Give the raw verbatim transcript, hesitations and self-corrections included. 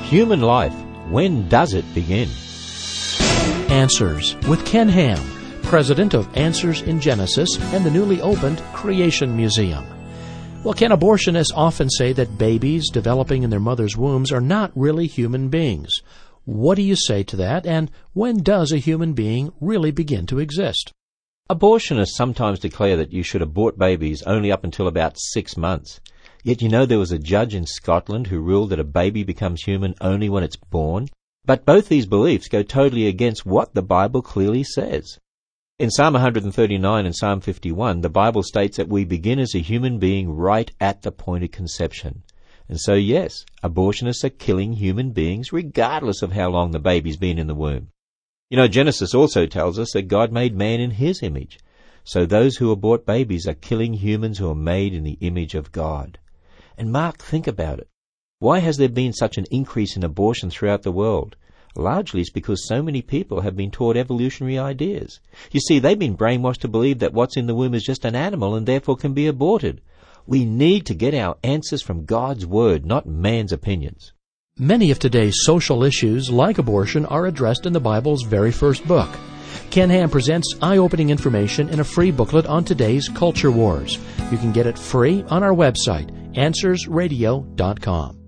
Human life, when does it begin? Answers with Ken Ham, president of Answers in Genesis and the newly opened Creation Museum. Well, Ken, abortionists often say that babies developing in their mother's wombs are not really human beings. What do you say to that, and when does a human being really begin to exist? Abortionists sometimes declare that you should abort babies only up until about six months. Yet you know there was a judge in Scotland who ruled that a baby becomes human only when it's born. But both these beliefs go totally against what the Bible clearly says. In Psalm one thirty-nine and Psalm fifty-one, the Bible states that we begin as a human being right at the point of conception. And so yes, abortionists are killing human beings regardless of how long the baby's been in the womb. You know, Genesis also tells us that God made man in his image. So those who abort babies are killing humans who are made in the image of God. And Mark, think about it. Why has there been such an increase in abortion throughout the world? Largely it's because so many people have been taught evolutionary ideas. You see, they've been brainwashed to believe that what's in the womb is just an animal and therefore can be aborted. We need to get our answers from God's Word, not man's opinions. Many of today's social issues, like abortion, are addressed in the Bible's very first book. Ken Ham presents eye-opening information in a free booklet on today's culture wars. You can get it free on our website, answers radio dot com.